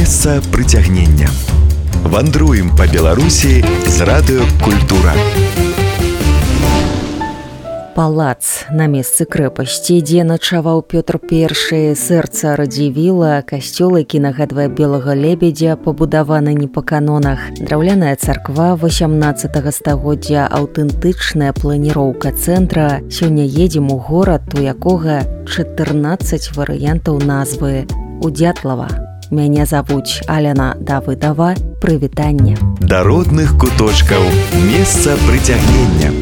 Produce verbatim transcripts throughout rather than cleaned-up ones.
Месца прыцягнення. Вандруем па Беларусі з радыёкультура. Палац на месцы крэпасці, дзе начаваў Пётр Першы, сэрца Радзівіла, касцёл, які нагадвае белага лебедзя, пабудаваны не па канонах. Драўляная царква васямнаццатага стагоддзя, аўтэнтычная планіроўка цэнтра. Сёння едзем у горад, у якога чатырнаццаць варыянтаў назвы. У Дятлава. Мяне завуць Аляна Давыдова. Прывітанне. Да родных куточкаў. Месца прыцягнення.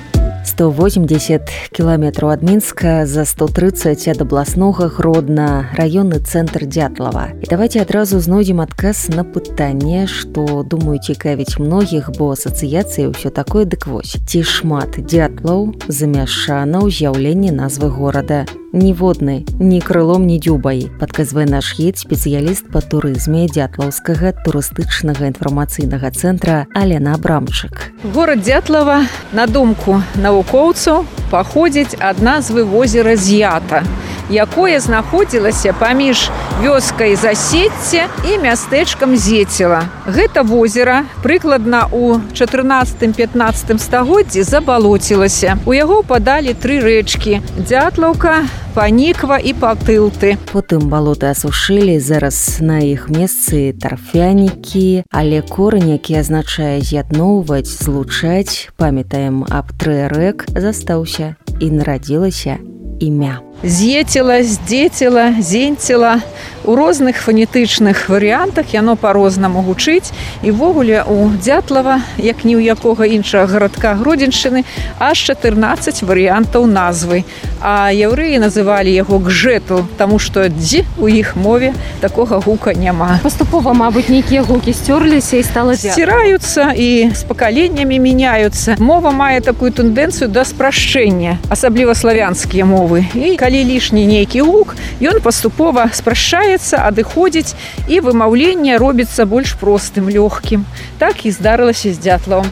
сто восемьдесят километров ад Мінска, за сто тридцать ад абласнога Гродна, раённы цэнтр Дятлава. І давайте адразу знойдзем адказ на пытанне, што, думаю, цікавіць многіх, бо асацыяцыя ўсё такое, дык вось. Ці шмат Дятлаў замяшана ў з'яўленні назвы горада? Ніводны, ні крылом, ні дзюбай. Падказвае наш гід, спецыяліст па турызме Дятлаўскага турыстычнага інфармацыйнага цэнтра Алена Абрамчык. Горад Дятлава, на думку навукоўцаў, паходзіць ад назвы возера З'ята, якое знаходзілася паміж вёскай Засецце і мястэчкам Зеціла. Гэта возера прыкладна ў чатырнаццатым-пятнаццатым стагоддзі забалоцілася. У яго ўпадалі тры рэчкі – Дятлаўка, Паніква і Патылты. Потым балоты асушылі, зараз на іх месцы тарфянікі, але корань, які азначае з'ядноўваць, злучаць, памятаем аб тры рэк, застаўся і нарадзілася імя. Зеціла, здзеціла, зенціла. У розных фанетычных варыянтах яно па-рознаму гучыць. І ввогуле у Дятлава, як ні ў якога іншага гарадка Гродзеншчыны, аж чатырнаццаць варыянтаў назвы. А яўрэі называлі яго Гжэтл, таму што «дз» у іх мове такога гука няма. Паступова, мабыць, нейкія гукі сцёрліся і стала Дятлава. Сціраюцца і з пакаленнямі мяняюцца. Мова мае такую тэндэнцыю да спрашчэння, асабліва славянскія мовы. І калі лішні нейкі гук, ён паступова спрашчаецца, адыходзіць, і вымаўленне робіцца больш простым, лёгкім. Так і здарылася з Дятлавам.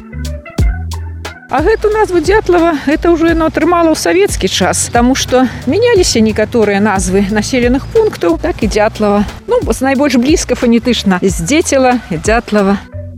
А гэту назву Дятлава, гэта ўжо яно атрымала ў савецкі час, таму што мяняліся некаторыя назвы населеных пунктаў, так і Дятлава. Ну, найбольш блізка фанетычна Здзеціла, Дятлава.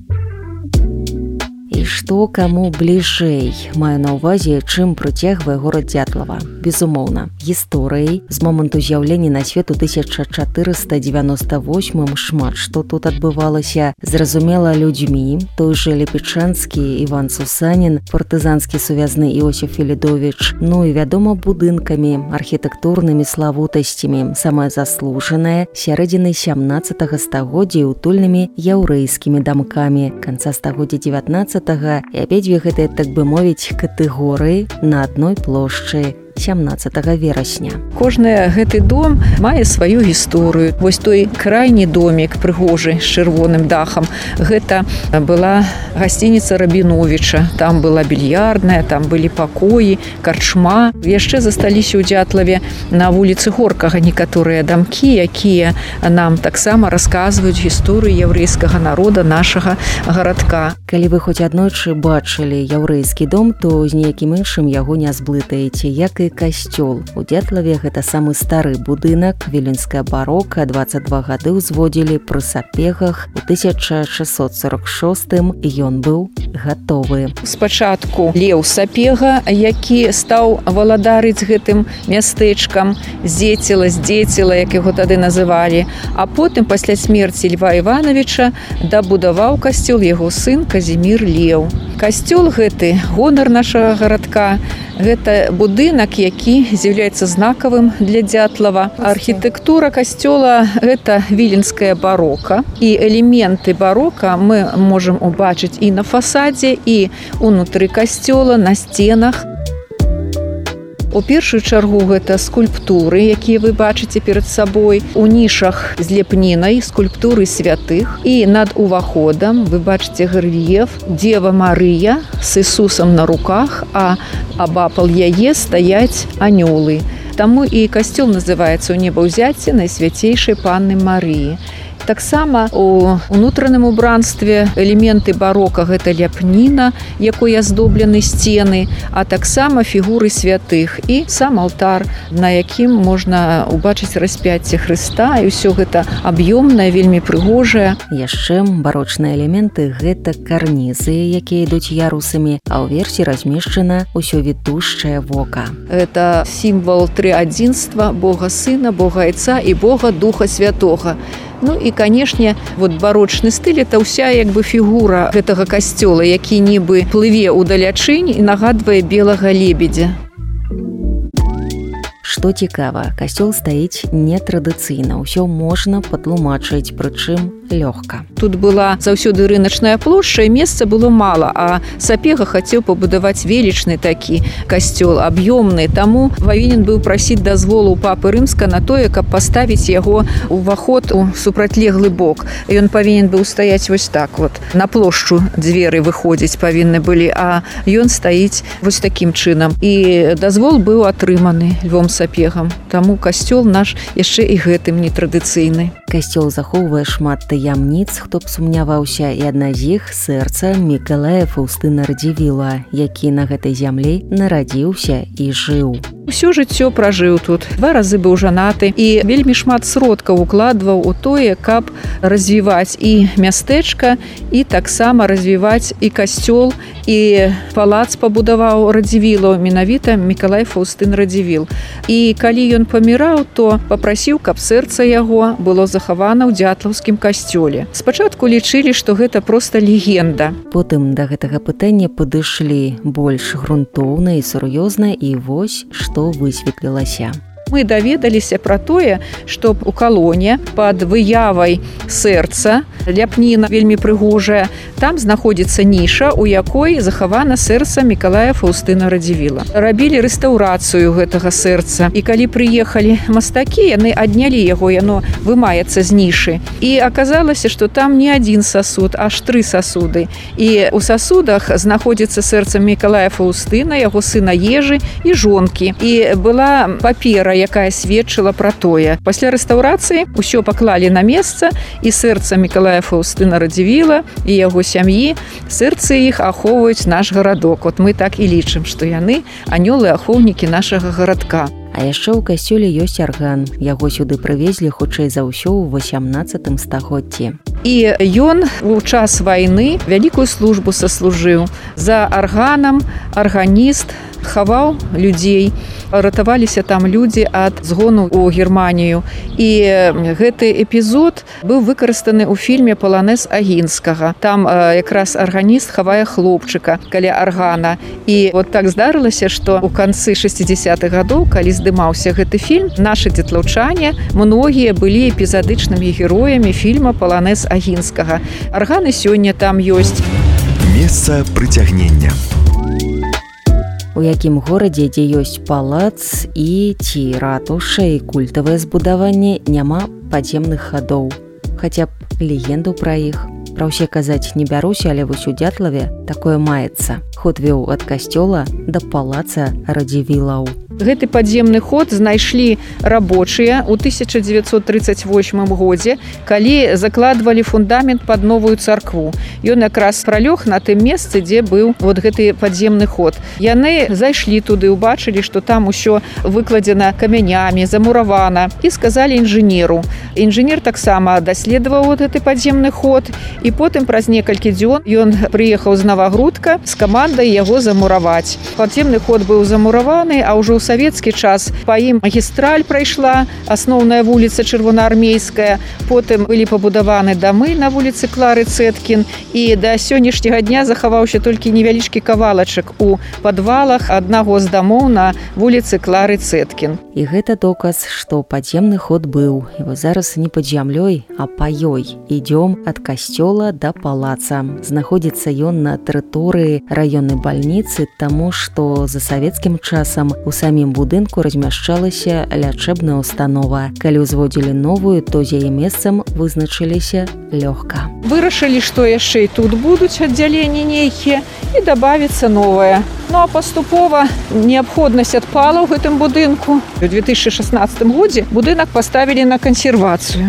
І што каму бліжэй, маю на ўвазе, чым прыцягвае горад Дятлава. Безумоўна, гісторыяй. З моманту з'яўлення на свет у тысяча чатырыста дзевяноста восьмым шмат што тут адбывалася. Зразумела, людзьмі. Той жа ліпечанскі Іван Сусанін, партызанскі сувязны Іосиф Філідовіч, ну і, вядома, будынкамі, архітэктурнымі славутасцямі, самае заслужанае, сярэдзіны сямнаццатага стагоддзя і утульнымі яўрэйскімі дамкамі канца стагоддзя дзевятнаццатага, і абедзве гэтыя, так бы мовіць, катэгорыі на адной плошчы сямнаццатага верасня. Кожны гэты дом мае сваю гісторыю. Вось той крайні домік прыгожы з чырвоным дахам. Гэта была гасцініца Рабіновіча. Там была більярдная, там былі пакоі, карчма. Яшчэ засталіся ў Дятлаве на вуліцы Горкага некаторыя дамкі, якія нам таксама расказваюць гісторыю яўрэйскага народа нашага гарадка. Калі вы хоць аднойчы бачылі яўрэйскі дом, то з ніякім іншым яго не зблытаеце, як і касцёл. У Дятлаве гэта самы стары будынак, віленская барока, дваццаць два гады ўзводзілі пры сапегах. У тысяча шэсцьсот сорок шостым ён быў гатовы. Спачатку Леў Сапега, які стаў валадарыць гэтым мястэчкам, Зеціла, Здзеціла, як яго тады называлі, а потым пасля смерці Льва Івановича дабудаваў касцёл яго сын Казімір Леў. Касцёл гэты, гонар нашага гарадка, гэта будынак, які з'яўляецца знакавым для Дятлава. Архітэктура касцёла – гэта віленская барока. І элементы барока мы можам убачыць і на фасадзе, і ўнутры касцёла, на сценах. У першую чаргу гэта скульптуры, якія вы бачыце перад сабой. У нішах з лепнінай скульптуры святых. І над уваходам вы бачыце рэльеф Дева Марыя з Ісусам на руках, а абапал яе стаяць анёлы. Таму і касцёл называецца ў небаўзяцці Найсвяцейшай Панны Марыі. Таксама у унутраным убранстве элементы барока гэта ляпніна, якой аздоблены сцены, а таксама фігуры святых і сам алтар, на якім можна убачыць распяцце Хрыста, і ўсё гэта аб'ёмнае, вельмі прыгожае. Яшчэ барочныя элементы гэта карнізы, якія ідуць ярусамі, а ўверсе размешчана ўсё вітушчае вока. Это сімвал трыадзінства Бога Сына, Бога Айца і Бога Духа Святога. Ну і, канешне, вот барочны стыль – это ўся як бы фігура гэтага касцёла, які нібы плыве ўдалячынь і нагадвае белага лебедзя. Што цікава, касцёл стаіць нетрадыцыйна, ўсё можна патлумачыць, прычым лёгка. Тут была заўсёды рыначная плошча, і месца было мала, а Сапега хацеў пабудаваць велічны такі касцёл, аб'ёмны, таму павінен быў прасіць дазволу ў папы Рымска на тое, каб паставіць яго ўваход у супрацьлеглы бок. Ён павінен быў стаяць вось так вот. На плошчу дзверы выходзіць павінны былі, а ён стаіць вось такім чынам. І дазвол быў атрыманы Львом Сапегам. Таму касцёл наш яшчэ і гэтым нетрадыцыйны. Касцёл захоўвае шмат таямніц, хто б сумняваўся, і адна з іх сэрца Мікалая Фаўстына Радзівіла, які на гэтай зямлі нарадзіўся і жыў. Усё жыццё пражыў тут, два разы быў жанаты і вельмі шмат сродкаў укладваў у тое, каб развіваць і мястэчка, і таксама развіваць і касцёл, і палац пабудаваў Радзівілаў, менавіта Мікалай Фаўстын Радзівіл. І калі ён паміраў, то папрасіў, каб сэрца яго было захавана ў дзятлаўскім касцёле. Спачатку лічылі, што гэта проста легенда. Потым да гэтага пытання падышлі больш грунтоўна і сур'ёзна, і вось што высветлілася. Мы даведаліся пра тое, што у калоне пад выявай сэрца, ляпніна вельмі прыгожая, там знаходзіцца ніша, у якой захавана сэрца Мікалая Фаўстына Радзівіла. Рабілі рэстаўрацыю гэтага сэрца, і калі прыехалі мастакі, яны аднялі яго, яно вымаецца з нішы. І аказалася, што там не адзін сасуд, аж тры сасуды. І ў сасудах знаходзіцца сэрца Мікалая Фаўстына, яго сына Ежы і жонкі. І была папера, якая сведчыла пра тое. Пасля рэстаўрацыі ўсё паклалі на месца, і сэрца Мікалая Фаўстына Радзівіла і яго сям'і, сэрцы іх ахоўваюць наш гарадок. От мы так і лічым, што яны анёлы-ахоўнікі нашага гарадка. А яшчэ ў касцёле ёсць арган. Яго сюды прывезлі хутчэй за ўсё ў васямнаццатым стагоддзі. І ён у час вайны вялікую службу саслужыў. За арганам арганіст хаваў людзей, ратаваліся там людзі ад згону ў Германію. І гэты эпізод быў выкарыстаны ў фільме «Паланез Агінскага». Там якраз арганіст хавае хлопчыка каля аргана. І вот так здарылася, што ў канцы шэсцідзясятых гадоў, калі здымаўся гэты фільм, нашы дзетлаўчане многія былі эпізадычнымі героямі фільма «Паланез Агінскага». Арганы сёння там ёсць. Месца прыцягнення. У якім горадзе, дзе ёсць палац і ці ратуша і культавае збудаванне, няма падземных хадоў. Хаця б легенду пра іх. Пра ўсе казаць не бяруся, але вось у Дятлаве такое маецца. Ход вёў ад касцёла да палаца Радзівілаў. Гэты падземны ход знайшлі рабочыя ў тысяча дзевяцьсот трыццаць восьмым годзе, калі закладвалі фундамент пад новую царкву. Ён якраз пралёг на тым месцы, дзе быў вот гэты падземны ход. Яны зайшлі туды, убачылі, што там усё выкладзена камянямі, замуравана, і сказалі інжынеру. Інжынер таксама даследаваў вот гэты падземны ход, і потым праз некалькі дзён ён прыехаў з Навагрудка з камандай яго замураваць. Падземны ход быў замураваны, а ўжо ў савецкі час па ім магістраль прайшла, асноўная вуліца Чырвонаармейская, потым былі пабудаваны дамы на вуліцы Клары Цэткін, і да сённяшняга дня захаваўся толькі невялічкі кавалачак у падвалах аднаго з дамоў на вуліцы Клары Цэткін. І гэта доказ, што падземны ход быў. І вось зараз не пад зямлёй, а па ёй. Ідём ад касцёла да палаца. Знаходзіцца ён на тэрыторыі раённай бальніцы, таму што за савецкім часам у самім будынку размяшчалася лячэбная установа. Калі ўзводзілі новую, то з яе месцам вызначыліся лёгка. Вырашылі, што яшчэ і тут будуць аддзяленні нейкія, і дабавіцца новае. Ну а паступова неабходнасць адпала ў гэтым будынку. У две тысячы шаснаццатым годзе будынак паставілі на кансервацыю.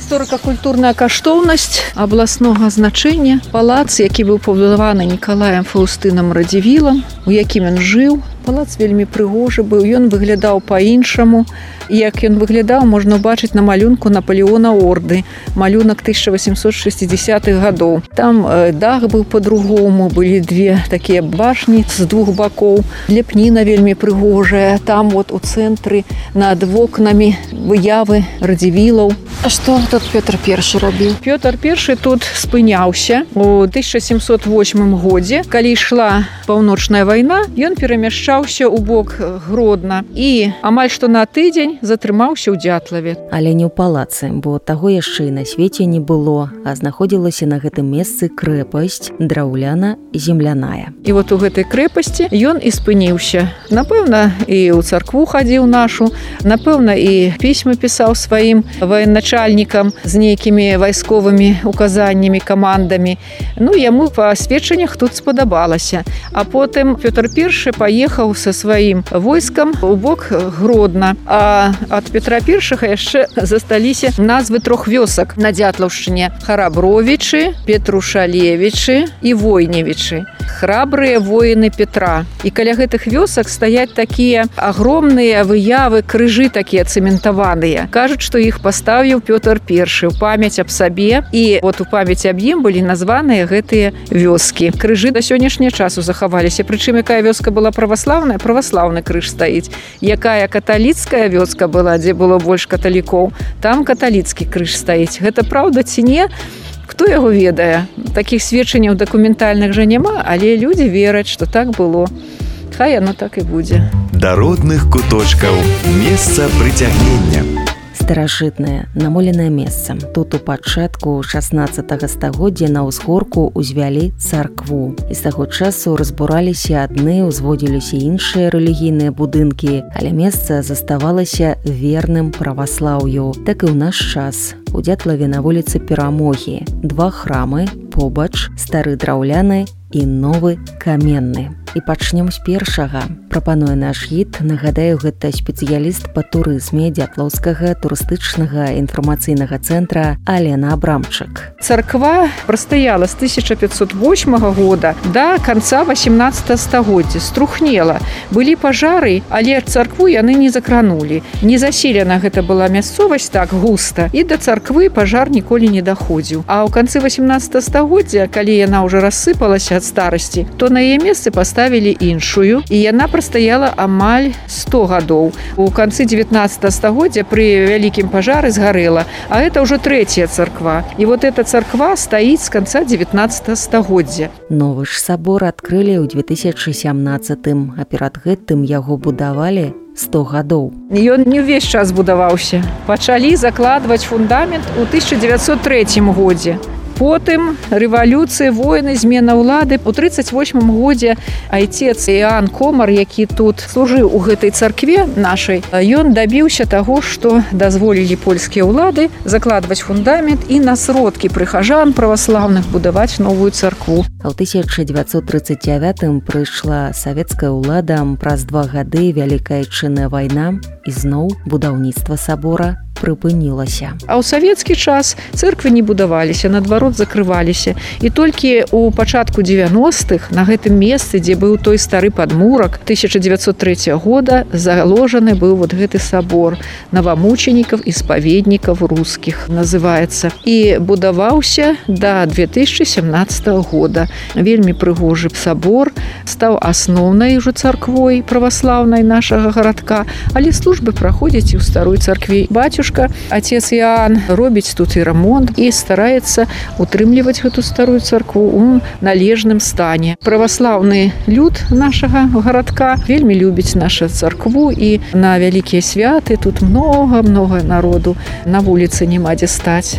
Гісторыка-культурная каштоўнасць абласнога значэння. Палац, які быў пабудаваны Нікалаем Фаўстынам Радзівілам, у якім ён жыў. Палац вельмі прыгожы быў, ён выглядаў па-іншаму. Як ён выглядаў, можна ўбачыць на малюнку Напалеона Орды, малюнак тысяча восемьсот шестидесятых гадоў. Там э, дах быў па-другому, былі две такія башні з двух бакоў. Ляпніна вельмі прыгожая, там вот у цэнтры над вокнамі выявы Радзівілаў. А што тут Пётр Першы рабіў? Пётр Першы тут спыняўся у тысяча сямсот восьмым годзе. Калі ішла паўночная вайна, ён перамяшчаўся ў бок Гродна і амаль што на тыдзень затрымаўся ў Дзятлаве. Але не ў палацы, бо таго яшчэ і на свеце не было, а знаходзілася на гэтым месцы крэпасць драўляна-земляная. І вот у гэтай крэпасці ён і спыніўся. Напэўна, і ў царкву хадзіў нашу, напэўна, і пісьмы пісаў сваім военачальнікам з нейкімі вайсковымі указаннямі, камандамі. Ну, яму па сведчаннях тут спадабалася. А потым Пётр Першы паехаў са сваім войскам у бок Гродна. А ад Петра Першага яшчэ засталіся назвы трох вёсак на Дзятлаўшчыне: Харабровічы, Петрушалевічы і Войневічы. Храбрыя воіны Петра. І каля гэтых вёсак стаяць такія агромныя выявы, крыжы такія цэментаваныя. Кажуць, што іх паставіў Пётр Першы ў памяць аб сабе, і вот у памяць аб ім былі названыя гэтыя вёскі. Крыжы да сённяшняга часу захаваліся. Прычым, якая вёска была праваслаўная, праваслаўны крыж стаіць. Якая каталіцкая вёска была, дзе было больш каталікоў, там каталіцкі крыж стаіць. Гэта праўда ці не? Хто яго ведае? Такіх сведчанняў дакументальных жа няма, але людзі вераць, што так было. Хай яно так і будзе. Да родных куточкаў. Месца прыцягнення. Старажытнае, намоленае месца. Тут у пачатку шаснаццатага стагоддзя на ўзгорку ўзвялі царкву. І з таго часу разбураліся адны, узводзіліся іншыя рэлігійныя будынкі, але месца заставалася верным праваслаўю. Так і ў наш час. У Дзятлаве на вуліцы Перамогі два храмы, побач стары драўляны і новы каменны. І пачнем з першага. Прапануе наш гід. Нагадаю, гэта спецыяліст па турызме Дзятлаўскага турыстычнага інфармацыйнага цэнтра Алена Абрамчык. Царква прастаяла з тысяча пятьсот восьмага года да канца восемнадцатага стагоддзя, струхнела. Былі пажары, але царкву яны не закранулі. Не заселена гэта была мясцовасць так густа, і да царквы пажар ніколі не даходзіў. А ў канцы восемнадцатага стагоддзя, калі яна ўжо рассыпалася ад старасці, то на яе месцы паставілі іншую, і яна прастаяла амаль сто гадоў. У канцы дзевятнаццатага стагоддзя пры вялікім пажары згарэла, а гэта ўжо трэцяя царква. І вот эта царква стаіць з канца дзевятнаццатага стагоддзя. Новы ж сабор адкрылі ў две тысячы сямнаццатым, а перад гэтым яго будавалі сто гадоў. Ён не ўвесь час будаваўся. Пачалі закладваць фундамент у тысяча дзевяцьсот трэцім годзе. Потым рэвалюцыя, войны, змена ўлады. У трыццаць восьмым годзе айцец Іоанн Комар, які тут служыў у гэтай царкве нашай, ён дабіўся таго, што дазволілі польскія ўлады закладваць фундамент і на сродкі прыхажан праваслаўных будаваць новую царкву. А ў тысяча дзевяцьсот трыццаць дзявятым прыйшла савецкая ўлада, праз два гады Вялікая Адчынная вайна, і зноў будаўніцтва сабора прыпынілася. А ў савецкі час цэрквы не будаваліся, наадварот закрываліся. І толькі ў пачатку дзевяностых на гэтым месцы, дзе быў той стары падмурак, тысяча дзевяцьсот трэцяга года заложаны быў вот гэты сабор навамучанікаў і спаведнікаў рускіх называецца. І будаваўся да две тысячы сямнаццатага года. Вельмі прыгожы сабор, стаў асноўнай ужо царквой праваслаўнай нашага гарадка, але службы праходзяць і ў старой царкве. Бацюшка, отец Іоанн, робіць тут і рамонт і стараецца утрымліваць гэту старую царкву у належным стане. Праваслаўны люд нашага гарадка вельмі любіць нашу царкву, і на вялікія святы тут многа-многа народу. На вуліцы няма дзе стаць.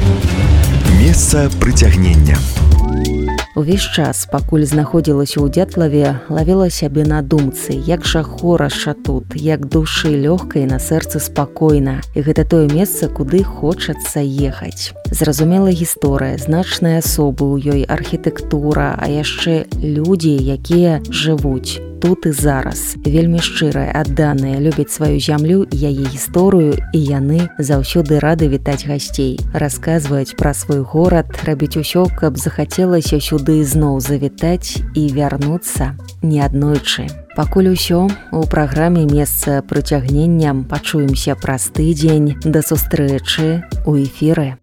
Месца прыцягнення. Увесь час, пакуль знаходзілася ў Дзятлаве, лавіла сябе на думцы, як жа хораша тут, як душы лёгка і на сэрцы спакойна. І гэта тое месца, куды хочацца ехаць. Зразумела гісторыя, значныя асобы ў ёй, архітэктура, а яшчэ людзі, якія жывуць тут і зараз. Вельмі шчырыя, адданыя, любяць сваю зямлю, яе гісторыю, і яны заўсёды рады вітаць гасцей. Расказваюць пра свой горад, рабіць усё, каб захацелася сюды зноў завітаць і вярнуцца неаднойчы. Пакуль усё у праграме «Месца прыцягнення». Пачуемся праз тыдзень. Да сустрэчы ў эфіры.